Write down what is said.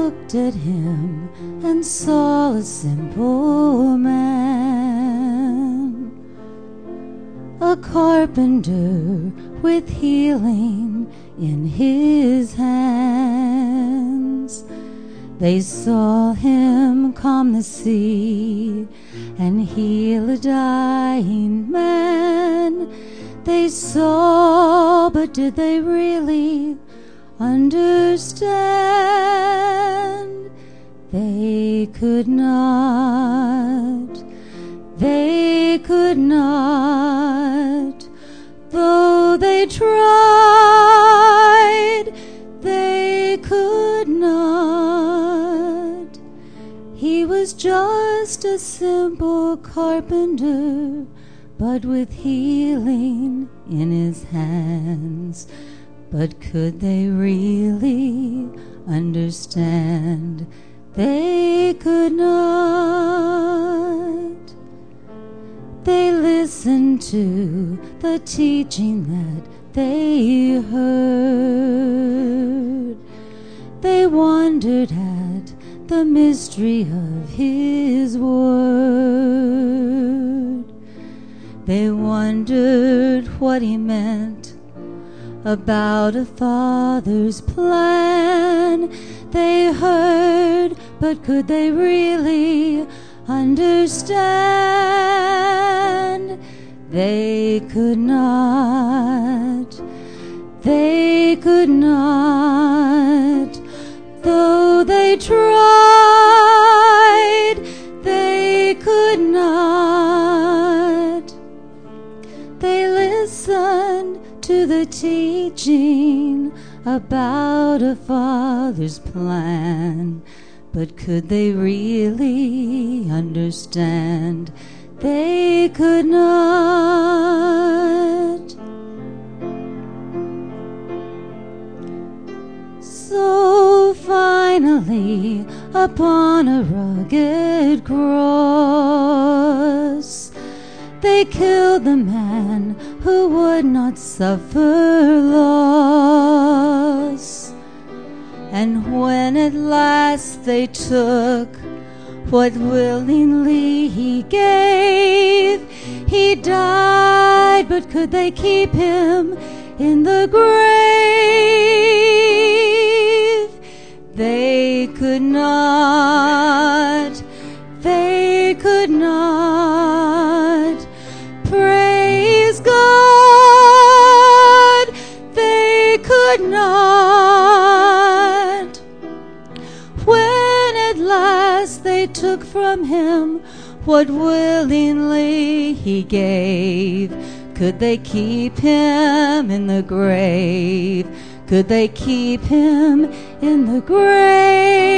looked at him and saw a simple man, a carpenter with healing in his hands. They saw him calm the sea and heal a dying man. They saw, but did they really understand? They could not. They could not. Though they tried, they could not. He was just a simple carpenter, but with healing in his hands. But could they really understand? They could not. They listened to the teaching that they heard. They wondered at the mystery of his word. They wondered what he meant about a father's plan. They heard, but could they really understand? They could not. They could not. Though they tried, they could not. They listened to the teaching about a father's plan, but could they really understand? They could not. So finally, upon a rugged cross, they killed the man who would not suffer loss. And when at last they took what willingly he gave, he died, but could they keep him in the grave? They could not. They could not. Praise God, they could not. When at last they took from him what willingly he gave, could they keep him in the grave? Could they keep him in the grave?